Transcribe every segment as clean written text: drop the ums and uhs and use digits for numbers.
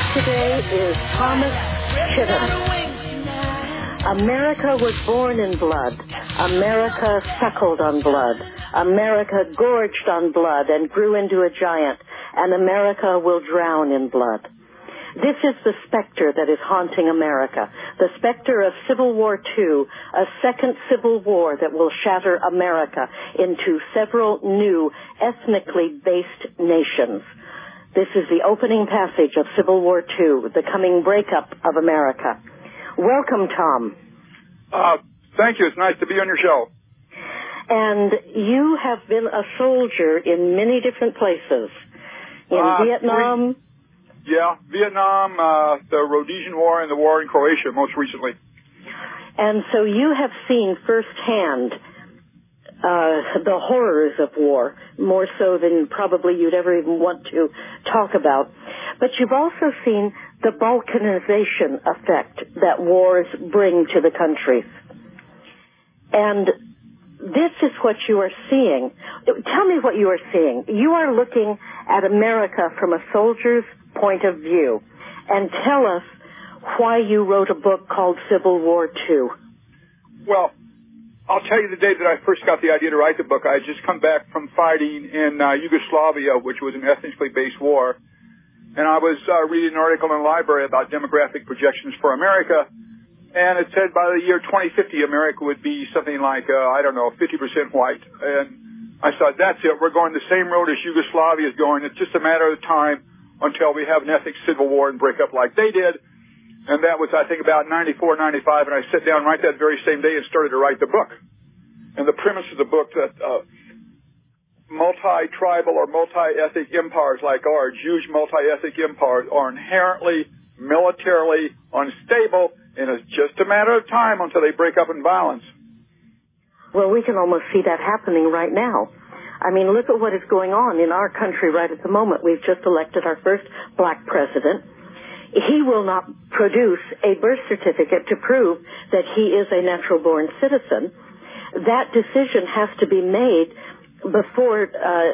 today is Thomas Chittum. America was born in blood. America suckled on blood. America gorged on blood and grew into a giant. And America will drown in blood. This is the specter that is haunting America, the specter of Civil War II, a second civil war that will shatter America into several new ethnically based nations. This is the opening passage of Civil War II, the coming breakup of America. Welcome, Tom. Thank you. It's nice to be on your show. And you have been a soldier in many different places. In Vietnam? Vietnam, the Rhodesian War, and the war in Croatia most recently. And so you have seen firsthand the horrors of war, more so than probably you'd ever even want to talk about. But you've also seen the balkanization effect that wars bring to the countries. And this is what you are seeing. Tell me what you are seeing. You are looking at America from a soldier's point of view. And tell us why you wrote a book called Civil War II. Well, I'll tell you the day that I first got the idea to write the book. I had just come back from fighting in Yugoslavia, which was an ethnically based war. And I was reading an article in the library about demographic projections for America. And it said by the year 2050, America would be something like, 50% white. And I thought, that's it. We're going the same road as Yugoslavia is going. It's just a matter of time until we have an ethnic civil war and break up like they did. And that was, I think, about 94, 95. And I sat down right that very same day and started to write the book. And the premise of the book that multi-tribal or multi-ethnic empires like ours, huge multi-ethnic empires, are inherently militarily unstable, and it's just a matter of time until they break up in violence. Well, we can almost see that happening right now. I mean, look at what is going on in our country right at the moment. We've just elected our first black president. He will not produce a birth certificate to prove that he is a natural-born citizen. That decision has to be made before,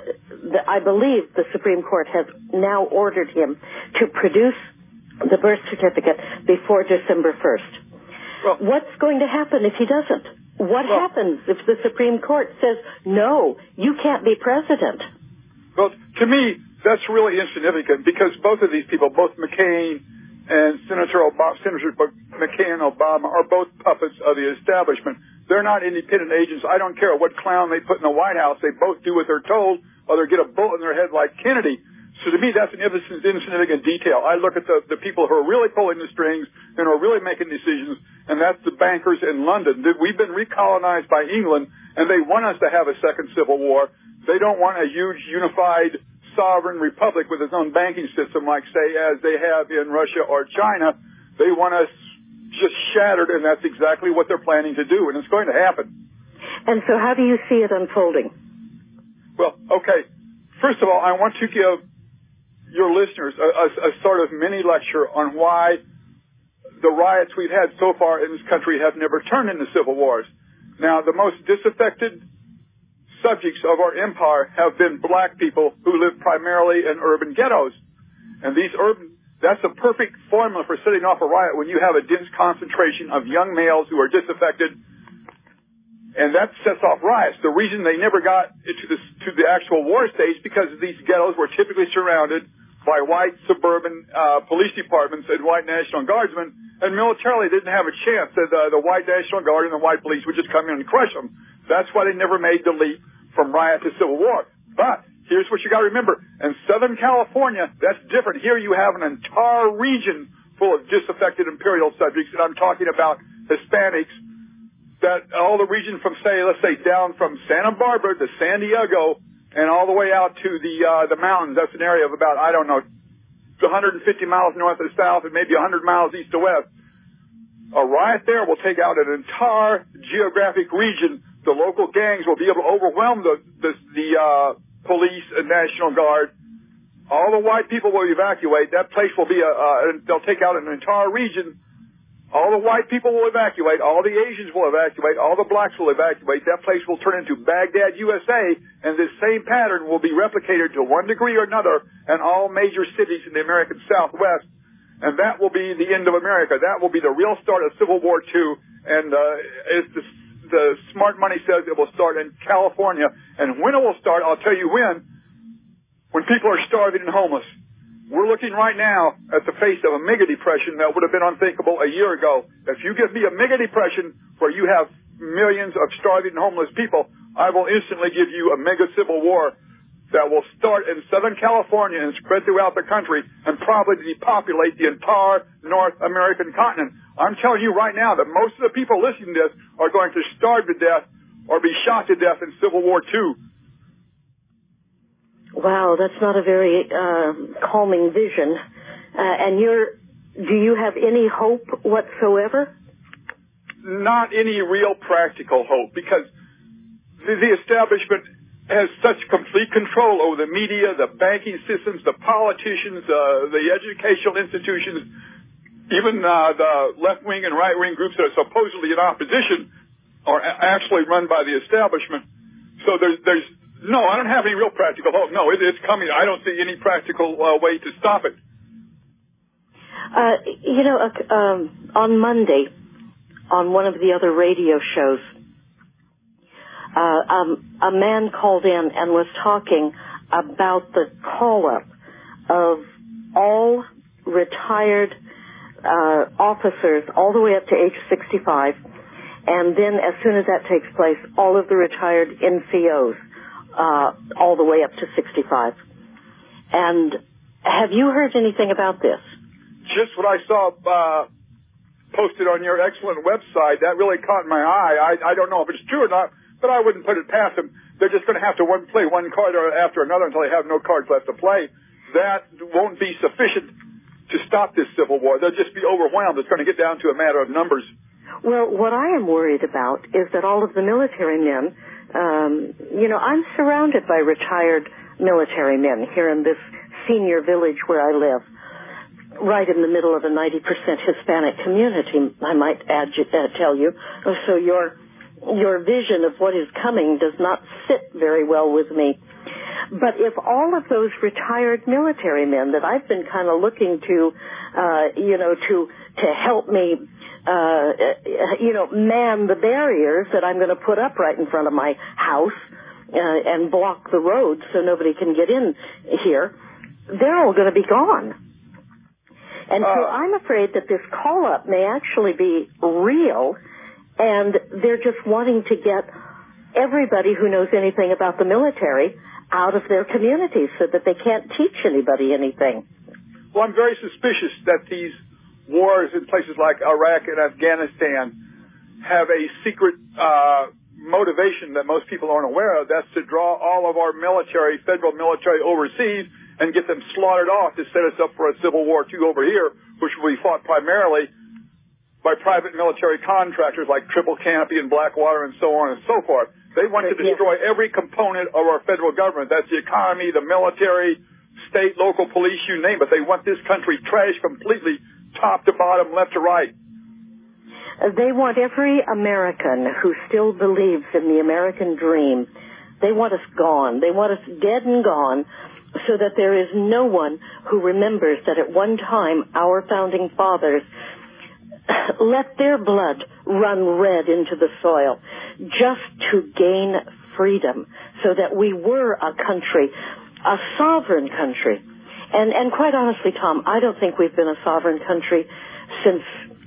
I believe the Supreme Court has now ordered him to produce the birth certificate before December 1st. Well, what's going to happen if he doesn't? What happens if the Supreme Court says, no, you can't be president? Well, to me, that's really insignificant because both of these people, both McCain and Senator McCain and Obama, are both puppets of the establishment. They're not independent agents. I don't care what clown they put in the White House. They both do what they're told, or they get a bullet in their head like Kennedy. So to me, that's an insignificant detail. I look at the people who are really pulling the strings and are really making decisions, and that's the bankers in London. We've been recolonized by England, and they want us to have a second civil war. They don't want a huge, unified, sovereign republic with its own banking system like, say, as they have in Russia or China. They want us just shattered, and that's exactly what they're planning to do, and it's going to happen. And so how do you see it unfolding? Well, okay. First of all, I want to give your listeners a sort of mini lecture on why the riots we've had so far in this country have never turned into civil wars. Now, the most disaffected subjects of our empire have been black people who live primarily in urban ghettos. And that's a perfect formula for setting off a riot when you have a dense concentration of young males who are disaffected, and that sets off riots. The reason they never got to the actual war stage because these ghettos were typically surrounded by white suburban police departments and white National Guardsmen, and militarily didn't have a chance that the white National Guard and the white police would just come in and crush them. That's why they never made the leap from riot to civil war. But here's what you got to remember. In Southern California, that's different. Here you have an entire region full of disaffected imperial subjects, and I'm talking about Hispanics, that all the region from, let's say, down from Santa Barbara to San Diego and all the way out to the mountains. That's an area of about, 150 miles north or south and maybe 100 miles east or west. A riot there will take out an entire geographic region. The local gangs will be able to overwhelm the police and National Guard. All the white people will evacuate. That place will be they'll take out an entire region. All the white people will evacuate. All the Asians will evacuate. All the blacks will evacuate. That place will turn into Baghdad, USA, and this same pattern will be replicated to one degree or another in all major cities in the American Southwest. and that will be the end of America. That will be the real start of Civil War II, and the smart money says it will start in California. And when it will start, I'll tell you when people are starving and homeless. We're looking right now at the face of a mega depression that would have been unthinkable a year ago. If you give me a mega depression where you have millions of starving and homeless people, I will instantly give you a mega civil war that will start in Southern California and spread throughout the country and probably depopulate the entire North American continent. I'm telling you right now that most of the people listening to this are going to starve to death or be shot to death in Civil War II. Wow, that's not a very calming vision. And do you have any hope whatsoever? Not any real practical hope, because the establishment has such complete control over the media, the banking systems, the politicians, the educational institutions, even the left-wing and right-wing groups that are supposedly in opposition are actually run by the establishment. So no, I don't have any real practical hope. No, it's coming. I don't see any practical way to stop it. On Monday, on one of the other radio shows, a man called in and was talking about the call-up of all retired officers all the way up to age 65, and then as soon as that takes place, all of the retired NCOs all the way up to 65. And have you heard anything about this? Just what I saw posted on your excellent website, that really caught my eye. I don't know if it's true or not, but I wouldn't put it past them. They're just going to have to play one card after another until they have no cards left to play. That won't be sufficient to stop this civil war. They'll just be overwhelmed. It's going to get down to a matter of numbers. Well, what I am worried about is that all of the military men, I'm surrounded by retired military men here in this senior village where I live, right in the middle of a 90% Hispanic community, I might tell you. So your vision of what is coming does not sit very well with me. But if all of those retired military men that I've been kind of looking to help me, man the barriers that I'm going to put up right in front of my house and block the road so nobody can get in here, they're all going to be gone. And so I'm afraid that this call-up may actually be real, and they're just wanting to get everybody who knows anything about the military out of their communities so that they can't teach anybody anything. Well, I'm very suspicious that these wars in places like Iraq and Afghanistan have a secret motivation that most people aren't aware of. That's to draw all of our military, federal military overseas and get them slaughtered off to set us up for a Civil War II over here, which will be fought primarily by private military contractors like Triple Canopy and Blackwater and so on and so forth. They want to destroy every component of our federal government. That's the economy, the military, state, local police, you name it. They want this country trashed completely, top to bottom, left to right. They want every American who still believes in the American dream. They want us gone. They want us dead and gone, so that there is no one who remembers that at one time our founding fathers let their blood run red into the soil just to gain freedom, so that we were a country, a sovereign country. And quite honestly, Tom, I don't think we've been a sovereign country since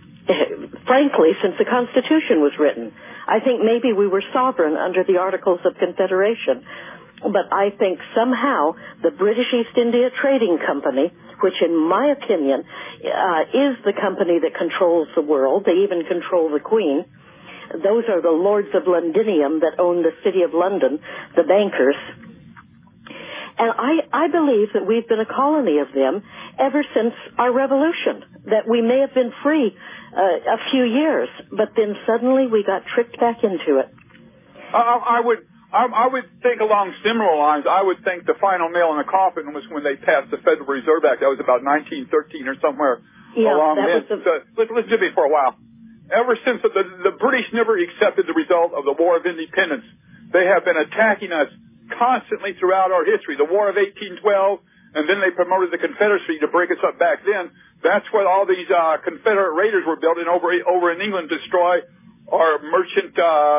the Constitution was written. I think maybe we were sovereign under the Articles of Confederation. But I think somehow the British East India Trading Company, which in my opinion is the company that controls the world, they even control the Queen. Those are the Lords of Londinium that own the City of London, the bankers. And I believe that we've been a colony of them ever since our revolution, that we may have been free a few years, but then suddenly we got tricked back into it. I would think along similar lines. I would think the final nail in the coffin was when they passed the Federal Reserve Act. That was about 1913 or somewhere along there. Listen to me for a while. Ever since the British never accepted the result of the War of Independence. They have been attacking us constantly throughout our history. The War of 1812, and then they promoted the Confederacy to break us up back then. That's where all these Confederate raiders were built in over in England to destroy our merchant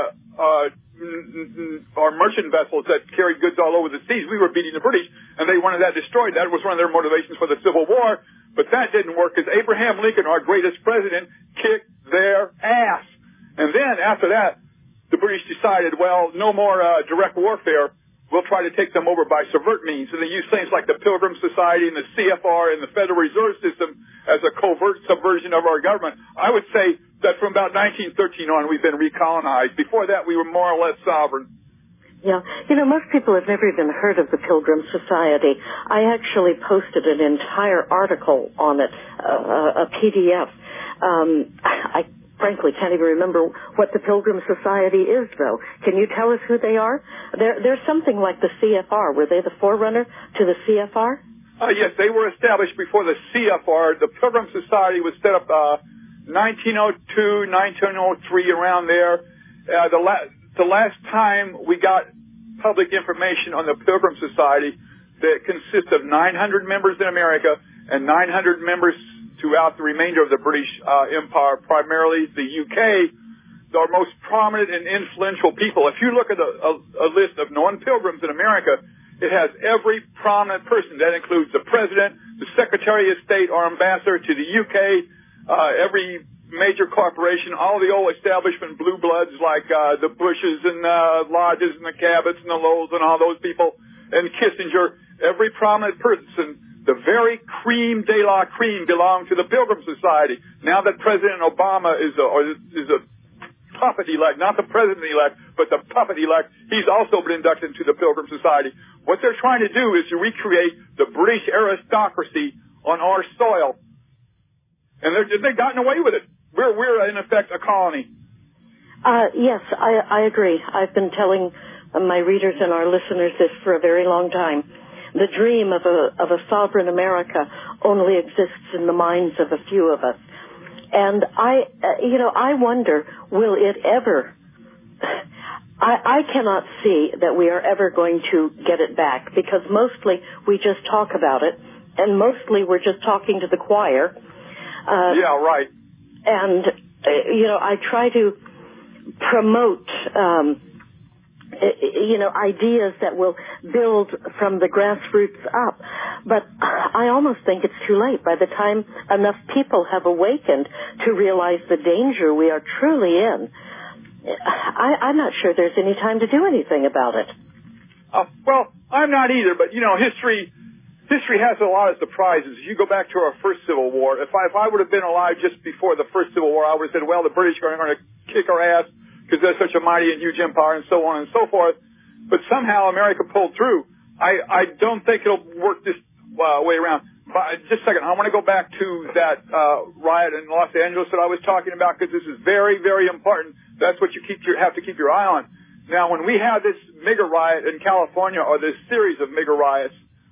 vessels that carried goods all over the seas. We were beating the British, and they wanted that destroyed. That was one of their motivations for the Civil War, but that didn't work because Abraham Lincoln, our greatest president, kicked their ass. And then after that, the British decided, well, no more direct warfare. We'll try to take them over by subvert means. And they used things like the Pilgrim Society and the CFR and the Federal Reserve System as a covert subversion of our government. I would say that from about 1913 on, we've been recolonized. Before that, we were more or less sovereign. Yeah. You know, most people have never even heard of the Pilgrim Society. I actually posted an entire article on it, a PDF. I frankly can't even remember what the Pilgrim Society is, though. Can you tell us who they are? They're something like the CFR. Were they the forerunner to the CFR? Yes, they were established before the CFR. The Pilgrim Society was set up 1902, 1903, around there. The last time we got public information on the Pilgrim Society, that consists of 900 members in America and 900 members throughout the remainder of the British Empire, primarily the UK, our most prominent and influential people. If you look at a list of known pilgrims in America, it has every prominent person. That includes the President, the Secretary of State, our ambassador to the UK, every major corporation, all the old establishment blue bloods like the Bushes and the Lodges and the Cabots and the Lowells and all those people, and Kissinger, every prominent person. The very cream de la cream belong to the Pilgrim Society. Now that President Obama is a puppet elect, not the president-elect, but the puppet elect, he's also been inducted into the Pilgrim Society. What they're trying to do is to recreate the British aristocracy on our soil. And they've gotten away with it. We're in effect a colony. Yes, I agree. I've been telling my readers and our listeners this for a very long time. The dream of a sovereign America only exists in the minds of a few of us. And I wonder, will it ever, I cannot see that we are ever going to get it back, because mostly we just talk about it, and mostly we're just talking to the choir. Yeah, right. And, I try to promote, ideas that will build from the grassroots up. But I almost think it's too late. By the time enough people have awakened to realize the danger we are truly in, I'm not sure there's any time to do anything about it. Well, I'm not either, but, history has a lot of surprises. You go back to our first Civil War. If I would have been alive just before the first Civil War, I would have said, well, the British are going to kick our ass because they're such a mighty and huge empire, and so on and so forth. But somehow America pulled through. I don't think it'll work this way around. Just a second. I want to go back to that riot in Los Angeles that I was talking about, because this is very, very important. That's what you have to keep your eye on. Now, when we have this MAGA riot in California, or this series of MAGA riots,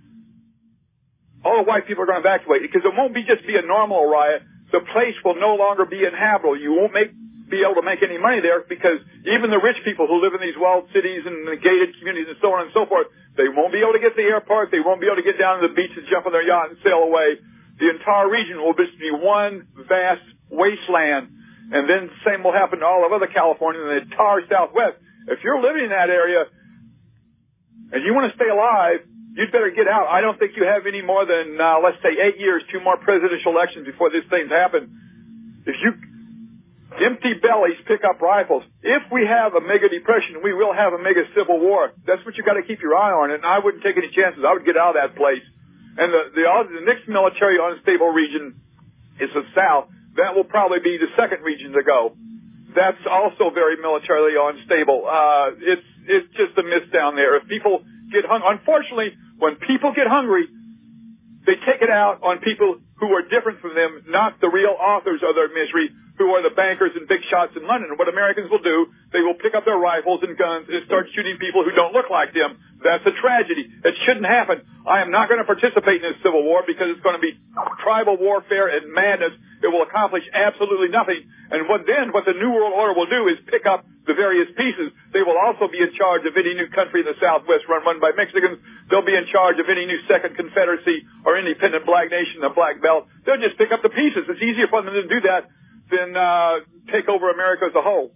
all the white people are going to evacuate, because it won't just be a normal riot. The place will no longer be inhabitable. You won't be able to make any money there, because even the rich people who live in these walled cities and the gated communities and so on and so forth, they won't be able to get to the airport. They won't be able to get down to the beach and jump on their yacht and sail away. The entire region will just be one vast wasteland. And then the same will happen to all of other California and the entire Southwest. If you're living in that area and you want to stay alive, you'd better get out. I don't think you have any more than, let's say, 8 years, 2 more presidential elections before this thing's happen. If you empty bellies pick up rifles, if we have a mega depression, we will have a mega civil war. That's what you got to keep your eye on, and I wouldn't take any chances. I would get out of that place. And the next military unstable region is the South. That will probably be the second region to go. That's also very militarily unstable. It's just a miss down there. If people get hungry, unfortunately, when people get hungry, they take it out on people who are different from them, not the real authors of their misery, who are the bankers and big shots in London. And what Americans will do, they will pick up their rifles and guns and start shooting people who don't look like them. That's a tragedy. It shouldn't happen. I am not going to participate in this civil war, because it's going to be tribal warfare and madness. It will accomplish absolutely nothing. And what the New World Order will do is pick up the various pieces. They will also be in charge of any new country in the Southwest run by Mexicans. They'll be in charge of any new second confederacy or independent black nation, the Black Belt. They'll just pick up the pieces. It's easier for them to do that than take over America as a whole.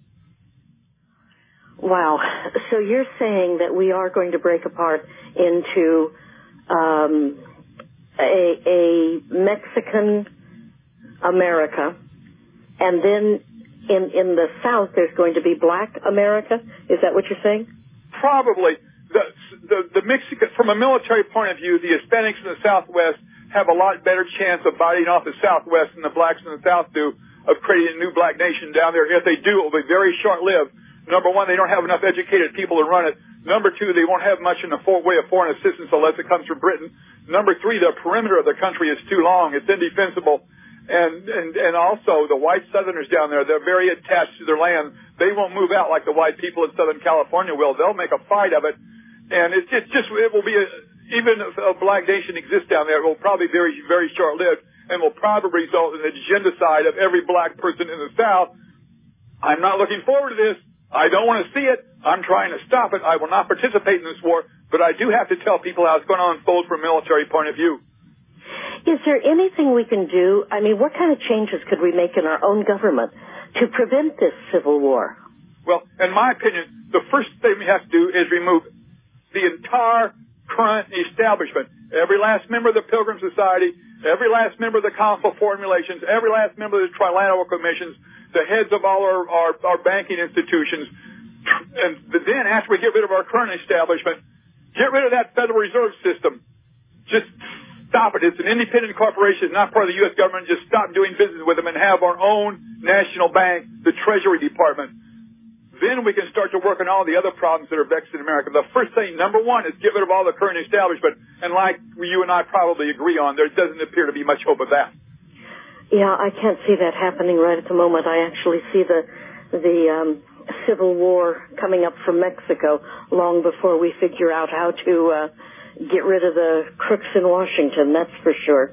Wow. So you're saying that we are going to break apart into a Mexican America, and then in the South there's going to be Black America? Is that what you're saying? Probably. The Mexican, from a military point of view, the Hispanics in the Southwest have a lot better chance of biting off the Southwest than the blacks in the South do of creating a new black nation down there. If they do, it will be very short-lived. Number one, they don't have enough educated people to run it. Number two, they won't have much in the way of foreign assistance unless it comes from Britain. Number three, the perimeter of the country is too long. It's indefensible. And also the white Southerners down there, they're very attached to their land. They won't move out like the white people in Southern California will. They'll make a fight of it. And it will be even if a black nation exists down there, it will probably be very, very short-lived and will probably result in the genocide of every black person in the South. I'm not looking forward to this. I don't want to see it. I'm trying to stop it. I will not participate in this war, but I do have to tell people how it's going to unfold from a military point of view. Is there anything we can do? I mean, what kind of changes could we make in our own government to prevent this civil war? Well, in my opinion, the first thing we have to do is remove the entire current establishment. Every last member of the Pilgrim Society, every last member of the Council of Foreign Relations, every last member of the Trilateral Commissions, the heads of all our banking institutions. And then after we get rid of our current establishment, get rid of that Federal Reserve System. Just stop it. It's an independent corporation, not part of the U.S. government. Just stop doing business with them and have our own national bank, the Treasury Department. Then we can start to work on all the other problems that are vexing America. The first thing, number one, is get rid of all the current establishment. And like you and I probably agree on, there doesn't appear to be much hope of that. Yeah, I can't see that happening right at the moment. I actually see the civil war coming up from Mexico long before we figure out how to get rid of the crooks in Washington, that's for sure.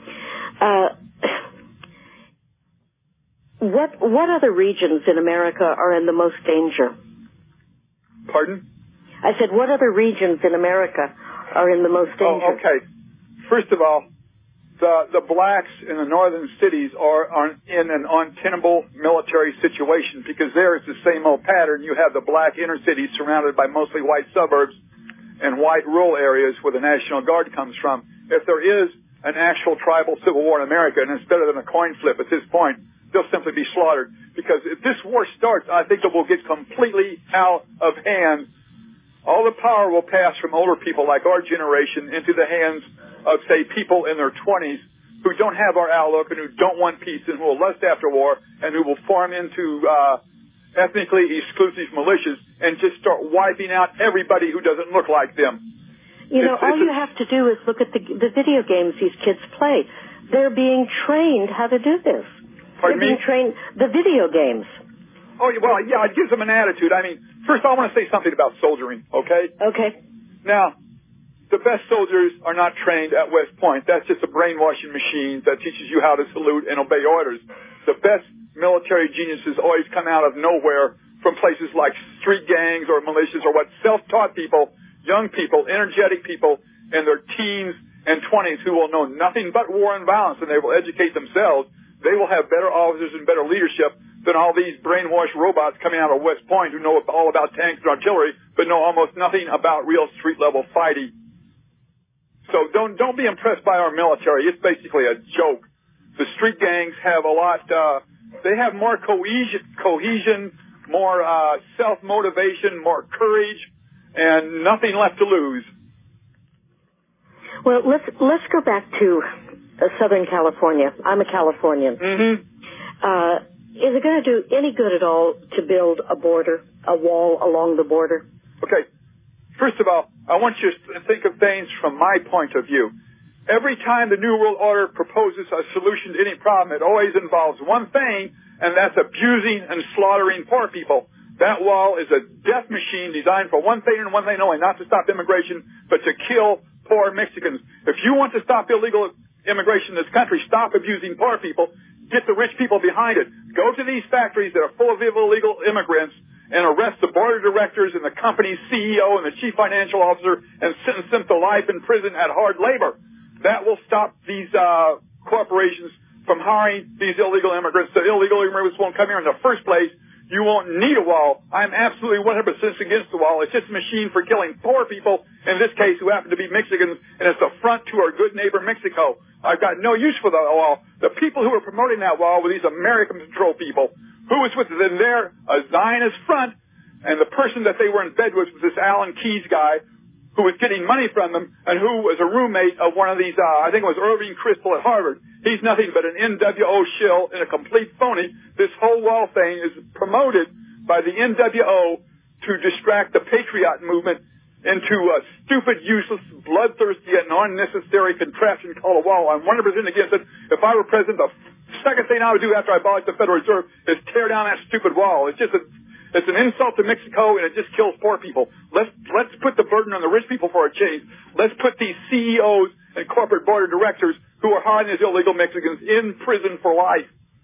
What other regions in America are in the most danger? Pardon? I said, what other regions in America are in the most danger? Oh, okay. First of all, the blacks in the northern cities are in an untenable military situation because there it's the same old pattern. You have the black inner cities surrounded by mostly white suburbs and white rural areas where the National Guard comes from. If there is an actual tribal civil war in America, and it's better than a coin flip at this point, they'll simply be slaughtered. Because if this war starts, I think it will get completely out of hand. All the power will pass from older people like our generation into the hands of, say, people in their 20s who don't have our outlook and who don't want peace and who will lust after war and who will form into ethnically exclusive militias and just start wiping out everybody who doesn't look like them. You know, all you have to do is look at the video games these kids play. They're being trained how to do this. Pardon me? They're being trained, the video games. Oh, well, yeah, it gives them an attitude. I mean, first I want to say something about soldiering, okay? Okay. Now, the best soldiers are not trained at West Point. That's just a brainwashing machine that teaches you how to salute and obey orders. The best military geniuses always come out of nowhere from places like street gangs or militias or what self-taught people, young people, energetic people in their teens and 20s who will know nothing but war and violence, and they will educate themselves. They will have better officers and better leadership than all these brainwashed robots coming out of West Point who know all about tanks and artillery but know almost nothing about real street-level fighting. So don't be impressed by our military. It's basically a joke. The street gangs have a lot, they have more cohesion, more self-motivation, more courage, and nothing left to lose. Well, let's go back to Southern California. I'm a Californian. Mm-hmm. Is it going to do any good at all to build a wall along the border? Okay. First of all, I want you to think of things from my point of view. Every time the New World Order proposes a solution to any problem, it always involves one thing, and that's abusing and slaughtering poor people. That wall is a death machine designed for one thing and one thing only, not to stop immigration, but to kill poor Mexicans. If you want to stop illegal immigration in this country, stop abusing poor people, get the rich people behind it. Go to these factories that are full of illegal immigrants and arrest the board of directors and the company's CEO and the chief financial officer and sentence them to life in prison at hard labor. That will stop these corporations from hiring these illegal immigrants. The illegal immigrants won't come here in the first place. You won't need a wall. I'm absolutely 100% against the wall. It's just a machine for killing poor people, in this case, who happen to be Mexicans, and it's a front to our good neighbor Mexico. I've got no use for the wall. The people who are promoting that wall were these American Patrol people. Who was with them there? A Zionist front, and the person that they were in bed with was this Alan Keyes guy, who was getting money from them, and who was a roommate of one of these, I think it was Irving Kristol at Harvard. He's nothing but an NWO shill and a complete phony. This whole wall thing is promoted by the NWO to distract the patriot movement into a stupid, useless, bloodthirsty, and unnecessary contraption called a wall. I'm 100% against it. If I were president, the second thing I would do after I abolish the Federal Reserve is tear down that stupid wall. It's an insult to Mexico, and it just kills poor people. Let's put the burden on the rich people for a change. Let's put these CEOs and corporate board of directors who are hiring these illegal Mexicans in prison for life.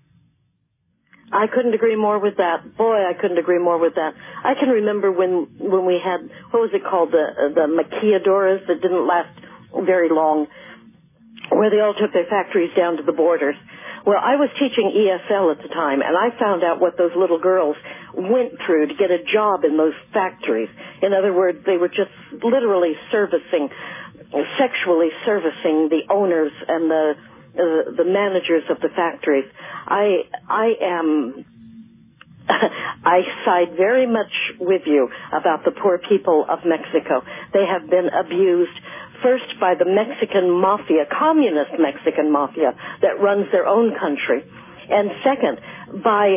I couldn't agree more with that. Boy, I couldn't agree more with that. I can remember when we had, what was it called, the maquiladoras that didn't last very long, where they all took their factories down to the borders. Well, I was teaching ESL at the time, and I found out what those little girls went through to get a job in those factories. In other words, they were just literally sexually servicing the owners and the managers of the factories. I side very much with you about the poor people of Mexico. They have been abused first by the Mexican mafia, communist Mexican mafia that runs their own country, and second by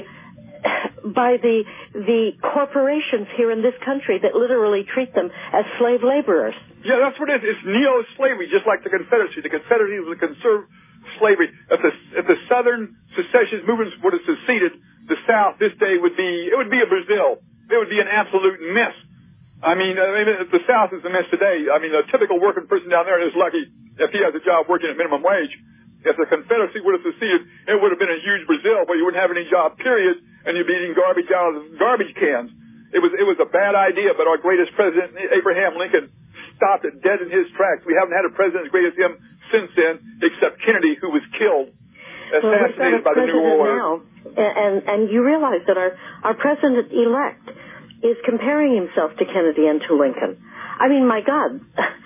the corporations here in this country that literally treat them as slave laborers. Yeah, that's what it is. It's neo-slavery, just like the Confederacy. The Confederacy was a conservative slavery. If the Southern secessionist movements would have seceded, the South this day would be a Brazil. It would be an absolute mess. I mean, if the South is a mess today, I mean, a typical working person down there is lucky if he has a job working at minimum wage. If the Confederacy would have seceded, it would have been a huge Brazil where you wouldn't have any job, period, and you'd be eating garbage out of garbage cans. It was a bad idea, but our greatest president, Abraham Lincoln, stopped it dead in his tracks. We haven't had a president as great as him since then, except Kennedy, who was killed, assassinated by the New World Order. Now, and you realize that our president-elect is comparing himself to Kennedy and to Lincoln. I mean, my God,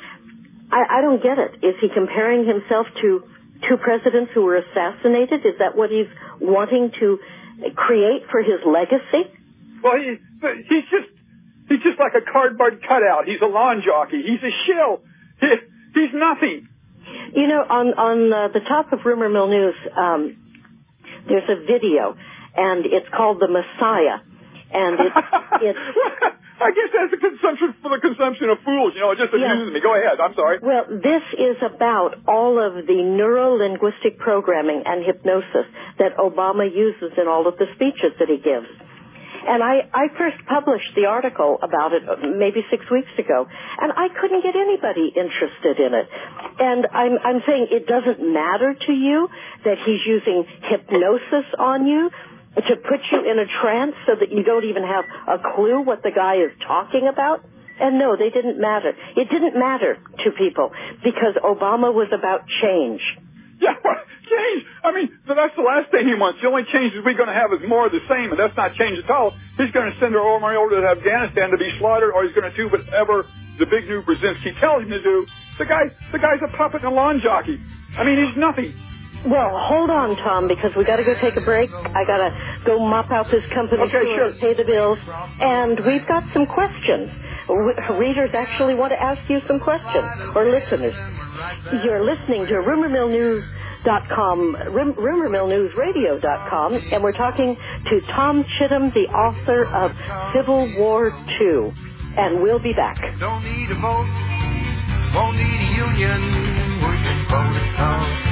I don't get it. Is he comparing himself to two presidents who were assassinated? Is that what he's wanting to create for his legacy? Well, he's just like a cardboard cutout. He's a lawn jockey. He's a shill. He's nothing. You know, on the top of Rumor Mill News, there's a video, and it's called The Messiah. And it's I guess that's for the consumption of fools. You know, it just amuses me. Go ahead. I'm sorry. Well, this is about all of the neuro-linguistic programming and hypnosis that Obama uses in all of the speeches that he gives. And I first published the article about it maybe 6 weeks ago, and I couldn't get anybody interested in it. And I'm saying it doesn't matter to you that he's using hypnosis on you to put you in a trance so that you don't even have a clue what the guy is talking about? And no, they didn't matter. It didn't matter to people because Obama was about change. Yeah, well, change. I mean, that's the last thing he wants. The only change we're going to have is more of the same, and that's not change at all. He's going to send our army over to Afghanistan to be slaughtered, or he's going to do whatever the big new Brzezinski tells him to do. The guy's a puppet and a lawn jockey. I mean, he's nothing. Well, hold on, Tom, because we got to go take a break. I got to go mop out this company and pay the bills. And we've got some questions. Readers actually want to ask you some questions, or listeners. You're listening to RumorMillNews.com, RumorMillNewsRadio.com, and we're talking to Tom Chittum, the author of Civil War II. And we'll be back. Don't need a vote, won't need a union, we can vote it out.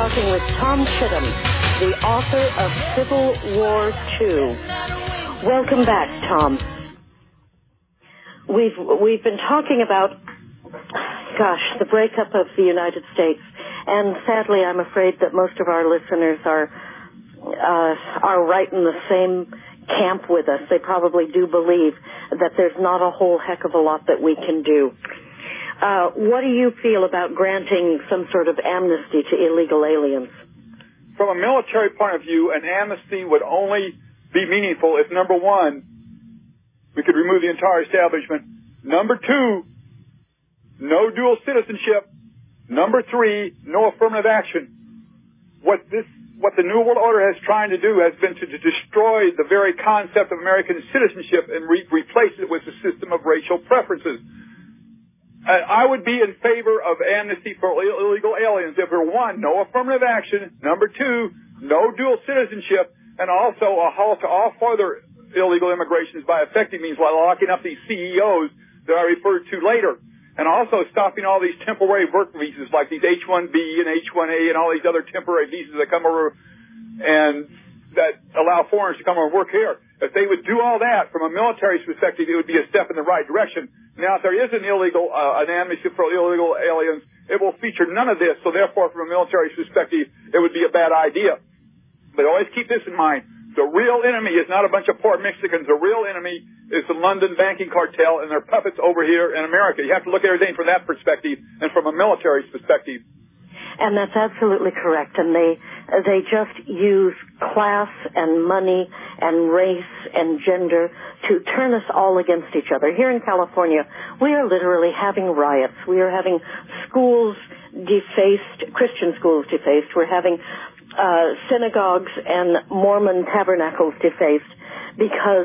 talking with Tom Chittum, the author of Civil War II. Welcome back, Tom. We've been talking about, the breakup of the United States, and sadly, I'm afraid that most of our listeners are right in the same camp with us. They probably do believe that there's not a whole heck of a lot that we can do. What do you feel about granting some sort of amnesty to illegal aliens? From a military point of view, an amnesty would only be meaningful if, number one, we could remove the entire establishment. Number two, no dual citizenship. Number three, no affirmative action. What the New World Order has tried to do has been to destroy the very concept of American citizenship and replace it with a system of racial preferences. I would be in favor of amnesty for illegal aliens if there one, no affirmative action, number two, no dual citizenship, and also a halt to all further illegal immigrations by effective means while locking up these CEOs that I referred to later. And also stopping all these temporary work visas like these H-1B and H-1A and all these other temporary visas that come over and that allow foreigners to come over and work here. If they would do all that from a military perspective, it would be a step in the right direction. Now, if there is an amnesty for illegal aliens, it will feature none of this. So therefore, from a military perspective, it would be a bad idea. But always keep this in mind. The real enemy is not a bunch of poor Mexicans. The real enemy is the London banking cartel and their puppets over here in America. You have to look at everything from that perspective and from a military perspective. And that's absolutely correct. And they just use class and money and race and gender to turn us all against each other. Here in California, we are literally having riots. We are having schools defaced, Christian schools defaced. We're having synagogues and Mormon tabernacles defaced because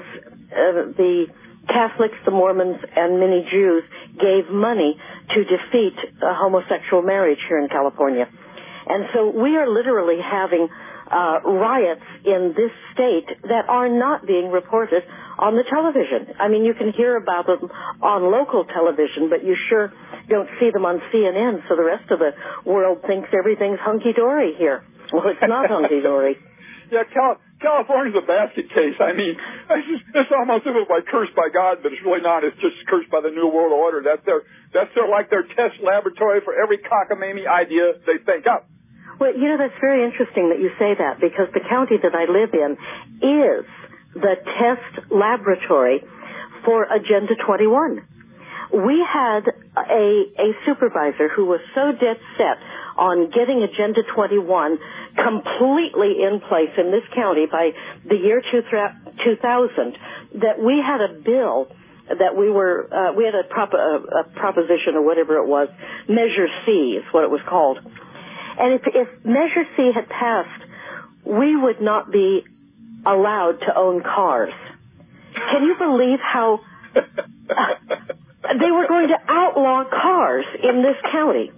the Catholics, the Mormons, and many Jews gave money to defeat homosexual marriage here in California. And so we are literally having riots in this state that are not being reported on the television. I mean, you can hear about them on local television, but you sure don't see them on CNN, so the rest of the world thinks everything's hunky-dory here. Well, it's not hunky-dory. Yeah, California's a basket case. I mean, it's almost like cursed by God, but it's really not. It's just cursed by the New World Order. That's their test laboratory for every cockamamie idea they think up. Well, that's very interesting that you say that, because the county that I live in is the test laboratory for Agenda 21. We had a supervisor who was so dead set on getting Agenda 21 completely in place in this county by the year 2000 that we had a bill that we had a proposition or whatever it was, Measure C is what it was called. And if Measure C had passed, we would not be allowed to own cars. Can you believe how they were going to outlaw cars in this county?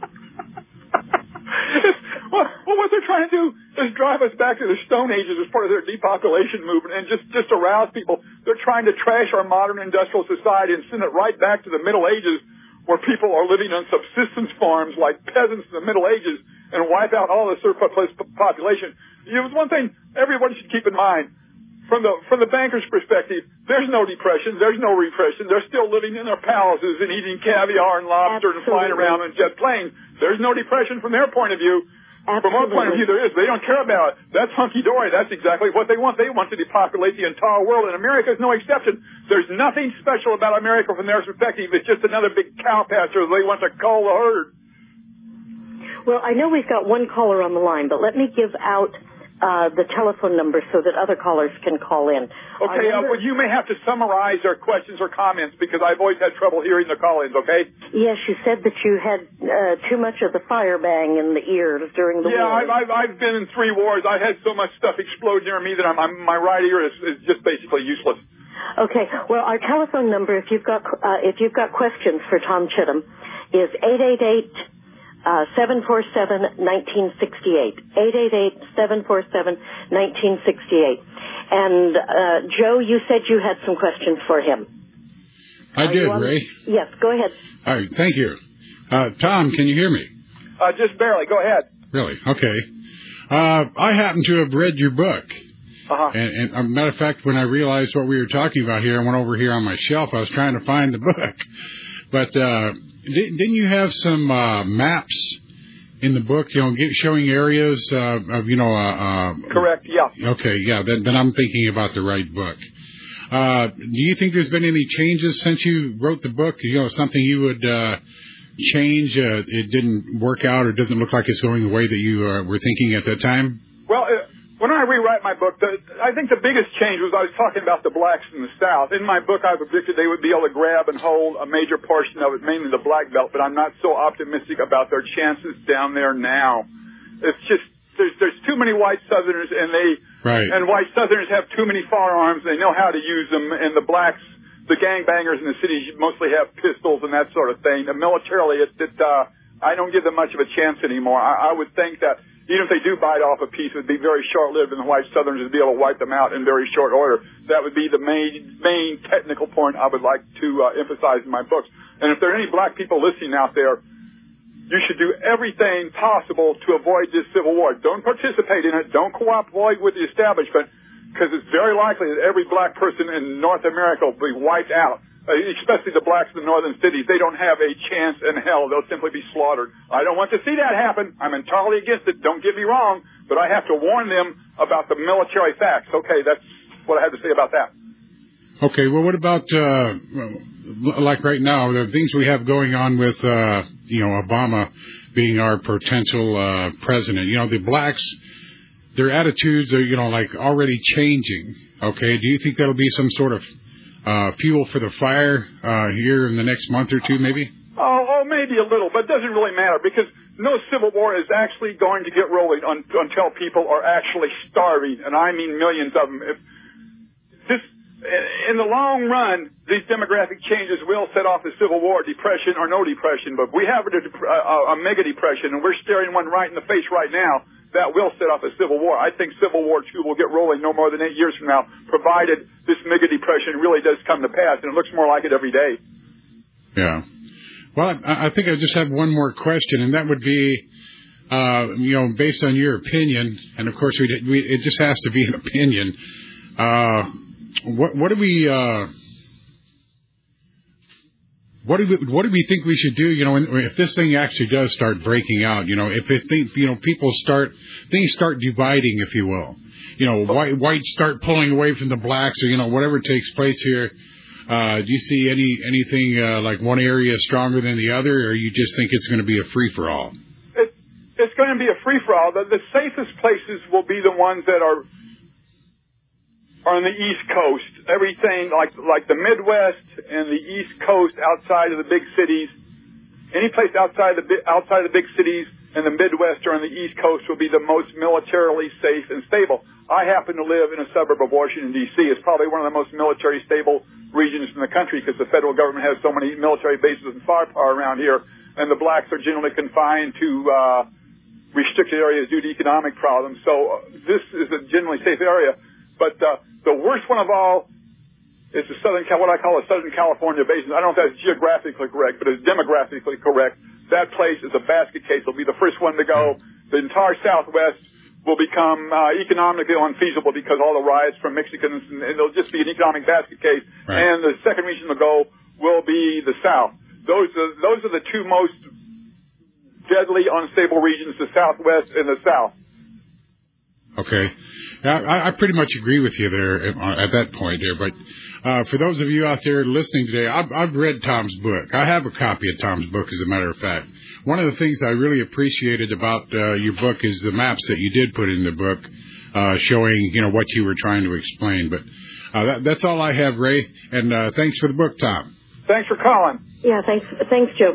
Well, what they're trying to do is drive us back to the Stone Ages as part of their depopulation movement and just arouse people. They're trying to trash our modern industrial society and send it right back to the Middle Ages, where people are living on subsistence farms like peasants in the Middle Ages, and wipe out all the surplus population. One thing everyone should keep in mind. From the banker's perspective, there's no depression, there's no repression. They're still living in their palaces and eating caviar and lobster and flying around in jet planes. There's no depression from their point of view. Absolutely. From our point of view, there is. They don't care about it. That's hunky-dory. That's exactly what they want. They want to depopulate the entire world, and America is no exception. There's nothing special about America from their perspective. It's just another big cow pasture they want to cull the herd. Well, I know we've got one caller on the line, but let me give out the telephone number so that other callers can call in. Okay, well, you may have to summarize their questions or comments because I've always had trouble hearing the call-ins, okay? Yes, you said that you had too much of the fire bang in the ears during the war. Yeah, I've been in 3 wars. I had so much stuff explode near me that my right ear is just basically useless. Okay, well, our telephone number, if you've got questions for Tom Chittum, is 888-747-1968. 888-747-1968. And, Joe, you said you had some questions for him. I did, Ray. Yes, go ahead. All right, thank you. Tom, can you hear me? Just barely. Go ahead. Really? Okay. I happen to have read your book. Uh-huh. And a matter of fact, when I realized what we were talking about here, I went over here on my shelf. I was trying to find the book. But didn't you have some maps in the book, showing areas of, Correct, yeah. Okay, yeah, then I'm thinking about the right book. Do you think there's been any changes since you wrote the book? Something you would change? It didn't work out, or doesn't look like it's going the way that you were thinking at that time? Well, when I rewrite my book, I think the biggest change was I was talking about the blacks in the South. In my book, I predicted they would be able to grab and hold a major portion of it, mainly the black belt, but I'm not so optimistic about their chances down there now. It's just, there's too many white Southerners, and white Southerners have too many firearms. They know how to use them, and the blacks, the gangbangers in the cities mostly have pistols and that sort of thing. And militarily, I don't give them much of a chance anymore. I would think that even if they do bite off a piece, it would be very short-lived, and the white Southerners would be able to wipe them out in very short order. That would be the main technical point I would like to emphasize in my books. And if there are any black people listening out there, you should do everything possible to avoid this civil war. Don't participate in it. Don't cooperate with the establishment, because it's very likely that every black person in North America will be wiped out. Especially the blacks in the northern cities. They don't have a chance in hell. They'll simply be slaughtered. I don't want to see that happen. I'm entirely against it. Don't get me wrong. But I have to warn them about the military facts. Okay, that's what I have to say about that. Okay, well, what about, like right now, the things we have going on with, Obama being our potential president? The blacks, their attitudes are, already changing. Okay, do you think that'll be some sort of fuel for the fire here in the next month or two, maybe? Oh, maybe a little, but it doesn't really matter, because no civil war is actually going to get rolling until people are actually starving, and I mean millions of them. In the long run, these demographic changes will set off a civil war, depression or no depression, but we have a mega depression, and we're staring one right in the face right now. That will set off a civil war. I think Civil War II will get rolling no more than 8 years from now, provided this mega depression really does come to pass, and it looks more like it every day. Yeah. Well, I think I just have one more question, and that would be, based on your opinion, and of course it just has to be an opinion. What do we? What do we think we should do? If this thing actually does start breaking out, things start dividing, if you will. Whites start pulling away from the blacks, or whatever takes place here. Do you see anything like one area stronger than the other, or you just think it's going to be a free for all? It's going to be a free for all. The safest places will be the ones that are on the East Coast. Everything like the Midwest and the East Coast outside of the big cities. Any place outside the big cities and the Midwest or on the East Coast will be the most militarily safe and stable. I happen to live in a suburb of Washington, D.C. It's probably one of the most military stable regions in the country, because the federal government has so many military bases and firepower around here, and the blacks are generally confined to restricted areas due to economic problems. So this is a generally safe area. But the worst one of all is what I call the Southern California Basin. I don't know if that's geographically correct, but it's demographically correct. That place is a basket case. It'll be the first one to go. The entire Southwest will become economically unfeasible because all the riots from Mexicans, and it'll just be an economic basket case. Right. And the second region to go will be the South. Those are the two most deadly unstable regions, the Southwest and the South. Okay. I pretty much agree with you there at that point there. But for those of you out there listening today, I've read Tom's book. I have a copy of Tom's book, as a matter of fact. One of the things I really appreciated about your book is the maps that you did put in the book, showing what you were trying to explain. But that's all I have, Ray. And thanks for the book, Tom. Thanks for calling. Yeah, thanks, Joe.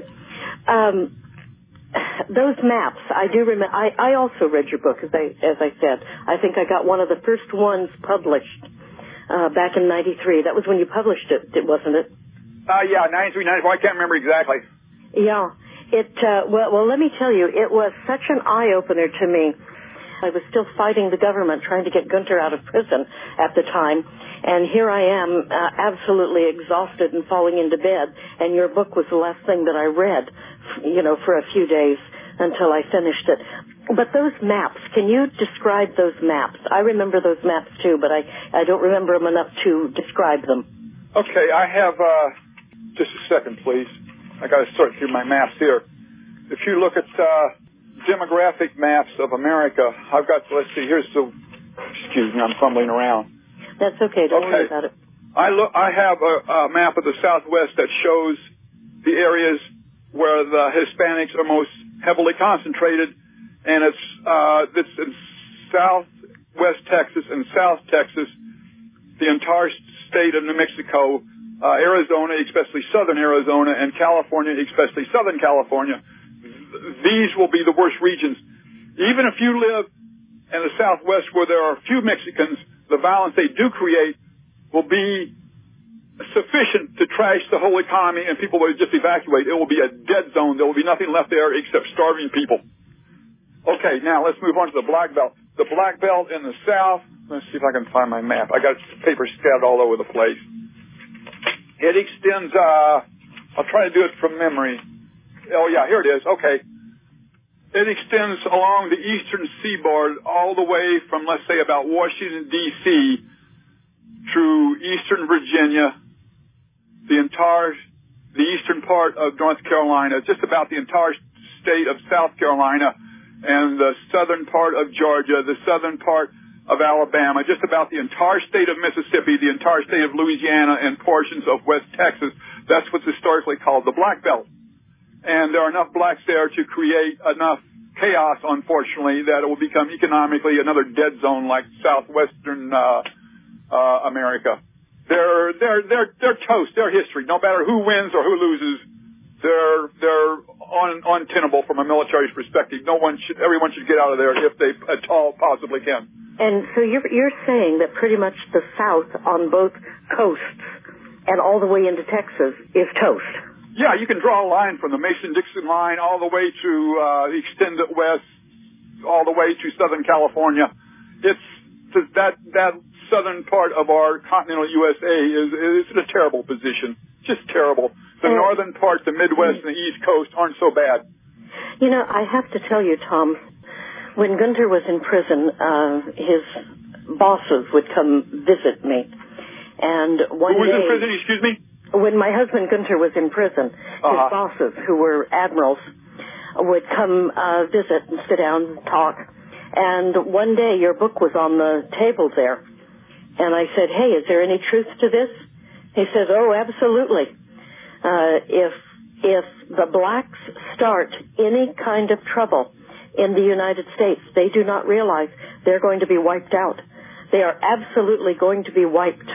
Those maps, I do remember. I also read your book, as I said. I think I got one of the first ones published back in '93. That was when you published it, wasn't it? Yeah, 93, 94. I can't remember exactly. Yeah. Well, let me tell you, it was such an eye-opener to me. I was still fighting the government, trying to get Gunter out of prison at the time. And here I am, absolutely exhausted and falling into bed. And your book was the last thing that I read, for a few days until I finished it. But those maps, can you describe those maps? I remember those maps too, but I don't remember them enough to describe them. Okay, I have, just a second, please. I got to sort through my maps here. If you look at demographic maps of America, I've got, let's see, here's the, excuse me, I'm fumbling around. That's okay, don't worry about it. I have a map of the Southwest that shows the areas where the Hispanics are most heavily concentrated, and it's in Southwest Texas and South Texas, the entire state of New Mexico, Arizona, especially southern Arizona, and California, especially southern California. These will be the worst regions. Even if you live in the Southwest where there are few Mexicans, the violence they do create will be sufficient to trash the whole economy, and people will just evacuate. It will be a dead zone. There will be nothing left there except starving people. Okay, now let's move on to the Black Belt. The Black Belt in the South, let's see if I can find my map. I got paper scattered all over the place. It extends, I'll try to do it from memory. Oh yeah, here it is. Okay. It extends along the eastern seaboard all the way from, let's say, about Washington, D.C. through eastern Virginia, the eastern part of North Carolina, just about the entire state of South Carolina, and the southern part of Georgia, the southern part of Alabama, just about the entire state of Mississippi, the entire state of Louisiana, and portions of West Texas. That's what's historically called the Black Belt. And there are enough blacks there to create enough chaos, unfortunately, that it will become economically another dead zone like southwestern America. They're toast. They're history. No matter who wins or who loses, they're untenable from a military perspective. Everyone should get out of there if they at all possibly can. And so you're saying that pretty much the South on both coasts and all the way into Texas is toast. Yeah, you can draw a line from the Mason-Dixon line all the way to extend it west, all the way to Southern California. It's that southern part of our continental USA is in a terrible position, just terrible. The northern part, the Midwest, and the East Coast aren't so bad. You know, I have to tell you, Tom, when Gunter was in prison, his bosses would come visit me. And one Who was day, in prison, excuse me? When my husband Gunter was in prison, his bosses, who were admirals, would come visit and sit down and talk. And one day your book was on the table there. And I said, hey, is there any truth to this? He says, oh, absolutely. If the blacks start any kind of trouble in the United States, they do not realize they're going to be wiped out. They are absolutely going to be wiped,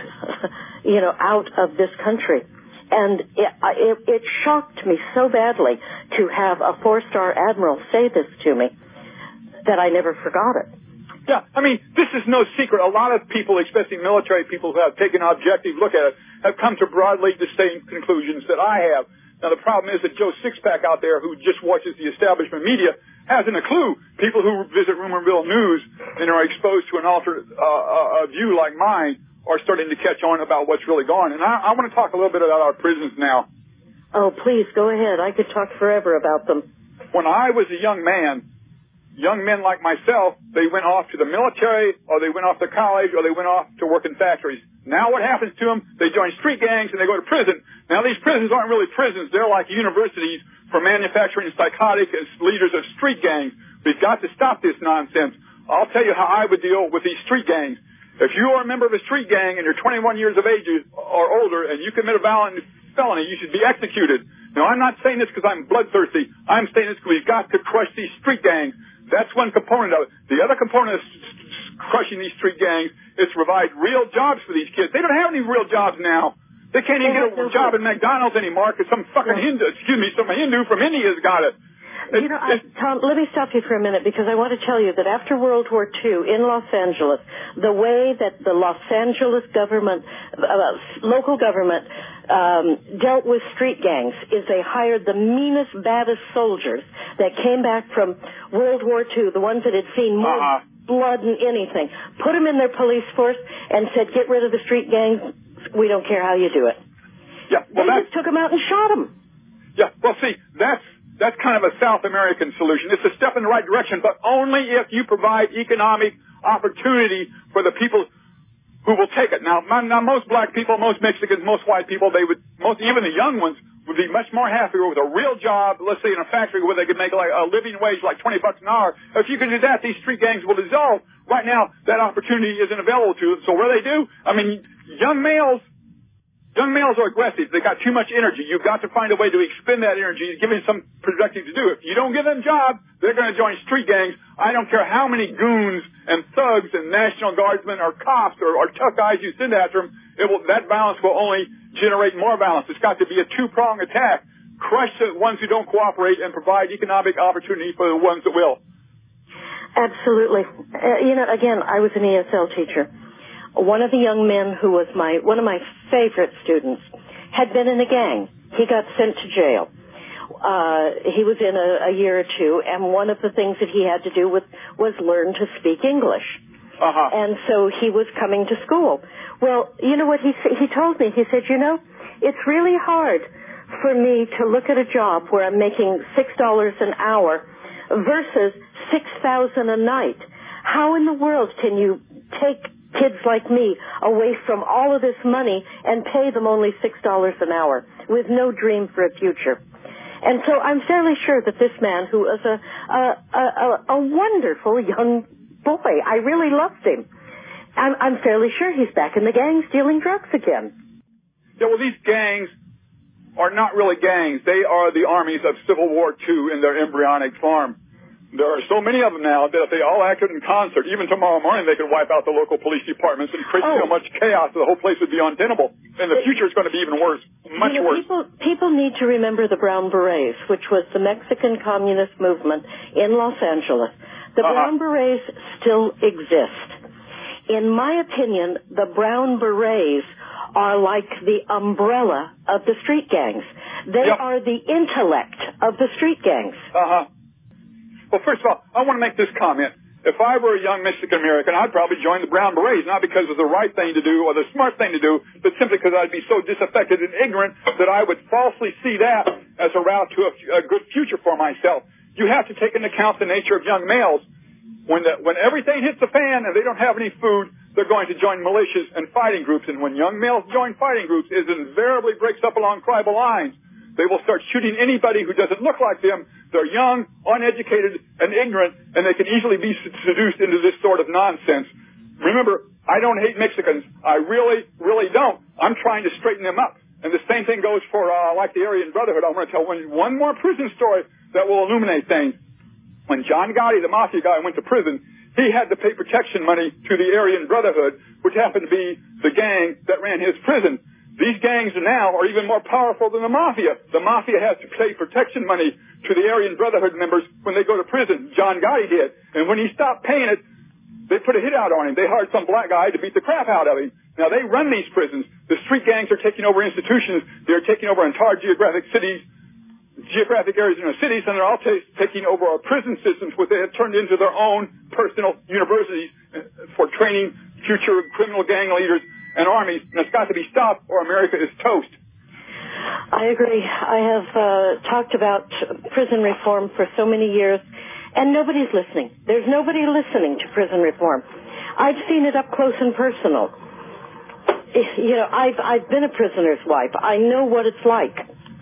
out of this country. And it shocked me so badly to have a 4-star admiral say this to me that I never forgot it. Yeah, I mean, this is no secret. A lot of people, especially military people who have taken an objective look at it, have come to broadly the same conclusions that I have. Now, the problem is that Joe Sixpack out there, who just watches the establishment media, hasn't a clue. People who visit Rumorville News and are exposed to an altered view like mine are starting to catch on about what's really going on. And I want to talk a little bit about our prisons now. Oh, please, go ahead. I could talk forever about them. When I was a young man, young men like myself, they went off to the military, or they went off to college, or they went off to work in factories. Now what happens to them? They join street gangs and they go to prison. Now these prisons aren't really prisons. They're like universities for manufacturing psychotic as leaders of street gangs. We've got to stop this nonsense. I'll tell you how I would deal with these street gangs. If you are a member of a street gang and you're 21 years of age or older and you commit a violent felony, you should be executed. Now, I'm not saying this because I'm bloodthirsty. I'm saying this because we've got to crush these street gangs. That's one component of it. The other component of crushing these street gangs is to provide real jobs for these kids. They don't have any real jobs now. They can't even get a job at McDonald's anymore because some fucking some Hindu from India has got it. Tom, let me stop you for a minute because I want to tell you that after World War II in Los Angeles, the way that the Los Angeles government, local government, dealt with street gangs is they hired the meanest, baddest soldiers that came back from World War II, the ones that had seen more blood than anything, put them in their police force and said, get rid of the street gangs. We don't care how you do it. Yeah, well, they just took them out and shot them. Yeah, well, see, that's That's kind of a South American solution. It's a step in the right direction, but only if you provide economic opportunity for the people who will take it. Now most black people, most Mexicans, most white people, even the young ones, would be much more happier with a real job, let's say in a factory where they could make like a living wage like $20 an hour. If you can do that, these street gangs will dissolve. Right now, that opportunity isn't available to them. So what do? I mean, young males are aggressive. They got too much energy. You've got to find a way to expend that energy, give them some productive to do. If you don't give them jobs, they're going to join street gangs. I don't care how many goons and thugs and National Guardsmen or cops or tough guys you send after them. That violence will only generate more violence. It's got to be a two-pronged attack. Crush the ones who don't cooperate and provide economic opportunity for the ones that will. Absolutely. Again, I was an ESL teacher. One of the young men who was one of my favorite students had been in a gang. He got sent to jail. He was in a year or two, and one of the things that he had to do was learn to speak English. Uh-huh. And so he was coming to school. Well, you know what he told me? He said, it's really hard for me to look at a job where I'm making $6 an hour versus $6,000 a night. How in the world can you take kids like me away from all of this money and pay them only $6 an hour with no dream for a future? And so I'm fairly sure that this man, who was a wonderful young boy, I really loved him. I'm fairly sure he's back in the gangs dealing drugs again. Yeah, well, these gangs are not really gangs. They are the armies of Civil War II in their embryonic form. There are so many of them now that if they all acted in concert, even tomorrow morning they could wipe out the local police departments and create so much chaos that the whole place would be untenable. And the future is going to be even worse, much worse. People need to remember the Brown Berets, which was the Mexican communist movement in Los Angeles. The Brown Berets still exist. In my opinion, the Brown Berets are like the umbrella of the street gangs. They are the intellect of the street gangs. Well, first of all, I want to make this comment. If I were a young Mexican American, I'd probably join the Brown Berets, not because it was the right thing to do or the smart thing to do, but simply because I'd be so disaffected and ignorant that I would falsely see that as a route to a good future for myself. You have to take into account the nature of young males. When everything hits the fan and they don't have any food, they're going to join militias and fighting groups. And when young males join fighting groups, it invariably breaks up along tribal lines. They will start shooting anybody who doesn't look like them. They're young, uneducated, and ignorant, and they can easily be seduced into this sort of nonsense. Remember, I don't hate Mexicans. I really, really don't. I'm trying to straighten them up. And the same thing goes for, like the Aryan Brotherhood. I'm going to tell one more prison story that will illuminate things. When John Gotti, the mafia guy, went to prison, he had to pay protection money to the Aryan Brotherhood, which happened to be the gang that ran his prison. These gangs now are even more powerful than the mafia. The mafia has to pay protection money to the Aryan Brotherhood members when they go to prison. John Gotti did. And when he stopped paying it, they put a hit out on him. They hired some black guy to beat the crap out of him. Now, they run these prisons. The street gangs are taking over institutions. They're taking over entire geographic areas in our cities, and they're all taking over our prison systems, which they have turned into their own personal universities for training future criminal gang leaders and armies, and it's got to be stopped or America is toast. I agree. I have talked about prison reform for so many years, and nobody's listening. There's nobody listening to prison reform. I've seen it up close and personal. I've been a prisoner's wife. I know what it's like.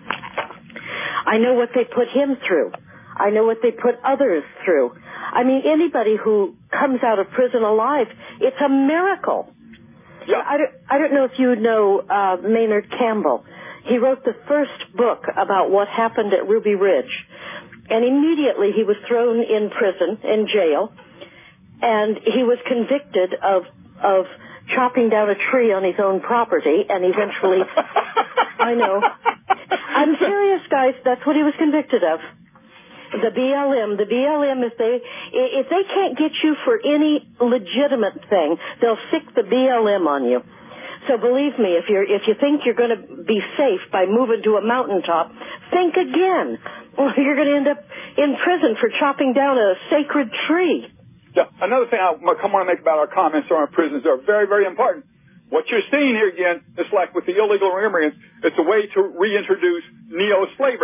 I know what they put him through. I know what they put others through. I mean, anybody who comes out of prison alive, it's a miracle. Yeah. I don't know if you know Maynard Campbell. He wrote the first book about what happened at Ruby Ridge. And immediately he was thrown in prison, in jail, and he was convicted of chopping down a tree on his own property, and eventually, I know. I'm serious, guys. That's what he was convicted of. The BLM, if they can't get you for any legitimate thing, they'll sick the BLM on you. So believe me, if you think you're going to be safe by moving to a mountaintop, think again. You're going to end up in prison for chopping down a sacred tree. Yeah. Another thing I want to make about our comments on our prisons are very, very important. What you're seeing here again is like with the illegal immigrants, it's a way to reintroduce neo-slavery.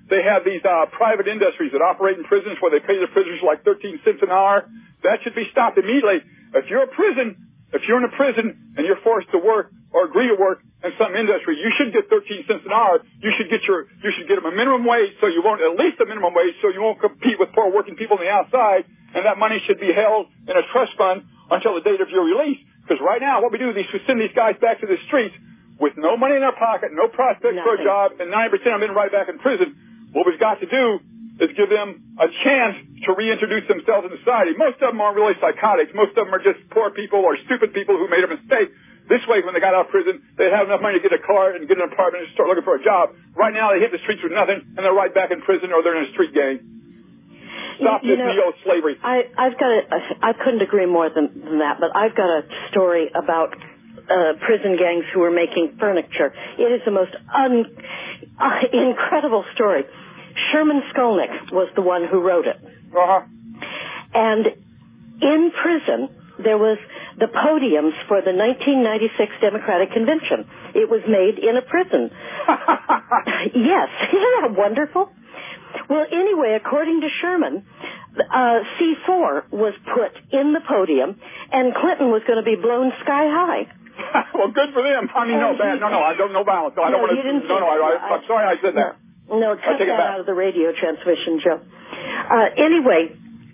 They have these private industries that operate in prisons where they pay the prisoners like 13 cents an hour. That should be stopped immediately. If you're in a prison and you're forced to work or agree to work in some industry, you should get 13 cents an hour. You should get them a minimum wage, so you won't, at least a minimum wage, so you won't compete with poor working people on the outside. And that money should be held in a trust fund until the date of your release. Because right now, what we do is we send these guys back to the streets with no money in their pocket, no prospects for a job, and 90% of them right back in prison. What we've got to do is give them a chance to reintroduce themselves in society. Most of them aren't really psychotics. Most of them are just poor people or stupid people who made a mistake. This way, when they got out of prison, they have enough money to get a car and get an apartment and start looking for a job. Right now, they hit the streets with nothing, and they're right back in prison or they're in a street gang. Stop this neo-slavery. I couldn't agree more than that, but I've got a story about prison gangs who are making furniture. It is the most incredible story. Sherman Skolnick was the one who wrote it. Uh-huh. And in prison, there was the podiums for the 1996 Democratic Convention. It was made in a prison. Yes. Isn't that wonderful? Well, anyway, according to Sherman, C4 was put in the podium, and Clinton was going to be blown sky high. Well, good for them. I mean, no bad. No, I don't know violence. I don't want to. I'm sorry I said that. No, cut that out of the radio transmission, Joe. Anyway,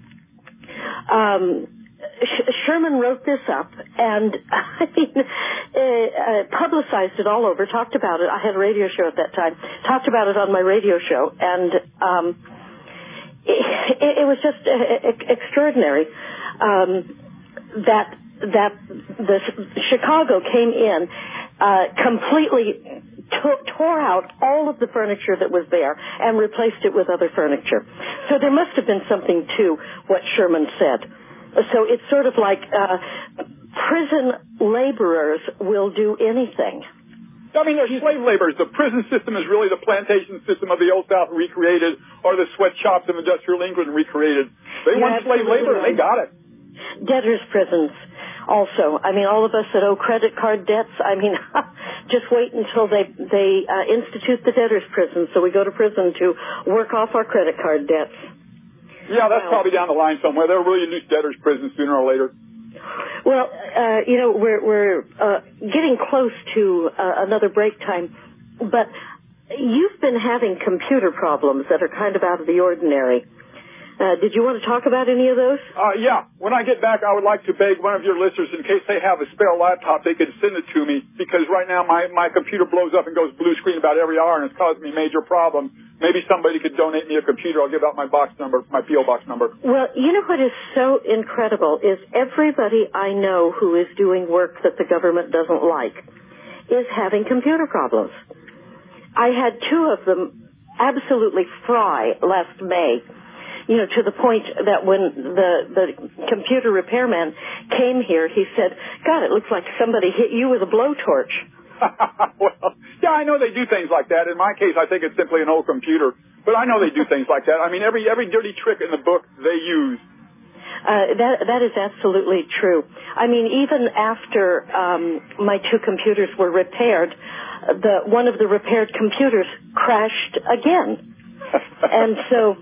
Sherman wrote this up and publicized it all over, talked about it. I had a radio show at that time, talked about it on my radio show, and it was just extraordinary that the Chicago came in completely tore out all of the furniture that was there and replaced it with other furniture. So there must have been something to what Sherman said. So it's sort of like prison laborers will do anything. I mean, they're slave laborers. The prison system is really the plantation system of the Old South recreated, or the sweatshops of industrial England recreated. They want slave labor, and they got it. Debtors' prisons. Also, I mean, all of us that owe credit card debts, I mean, just wait until they institute the debtors' prison, so we go to prison to work off our credit card debts. Yeah, that's probably down the line somewhere. They'll really introduce debtors' prison sooner or later. Well, we're getting close to another break time, but you've been having computer problems that are kind of out of the ordinary. Did you want to talk about any of those? Yeah. When I get back, I would like to beg one of your listeners, in case they have a spare laptop, they could send it to me, because right now my computer blows up and goes blue screen about every hour, and it's causing me major problems. Maybe somebody could donate me a computer. I'll give out my box number, my P.O. box number. Well, you know what is so incredible is everybody I know who is doing work that the government doesn't like is having computer problems. I had two of them absolutely fry last May. You know, to the point that when the computer repairman came here, he said, God, it looks like somebody hit you with a blowtorch. Well, yeah, I know they do things like that. In my case, I think it's simply an old computer. But I know they do things like that. I mean, every dirty trick in the book they use. That is absolutely true. I mean, even after my two computers were repaired, one of the repaired computers crashed again. And so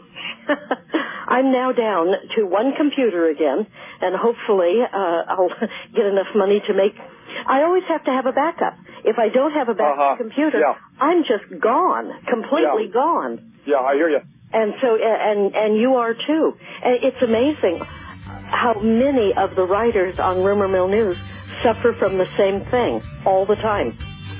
I'm now down to one computer again, and hopefully I'll get enough money to make... I always have to have a backup. If I don't have a backup computer, I'm just gone, completely gone. Yeah, I hear you. And so, and you are too. And it's amazing how many of the writers on Rumor Mill News suffer from the same thing all the time.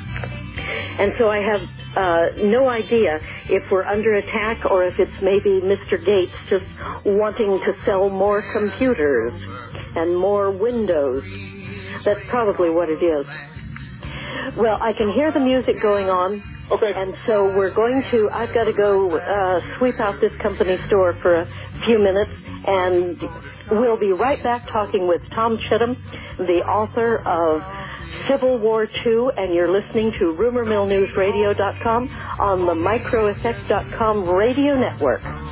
And so I have no idea if we're under attack or if it's maybe Mr. Gates just wanting to sell more computers and more Windows. That's probably what it is. Well, I can hear the music going on. Okay. And so I've got to go sweep out this company store for a few minutes, and we'll be right back talking with Tom Chittum, the author of Civil War II, and you're listening to RumorMillNewsRadio.com on the MicroEffect.com radio network.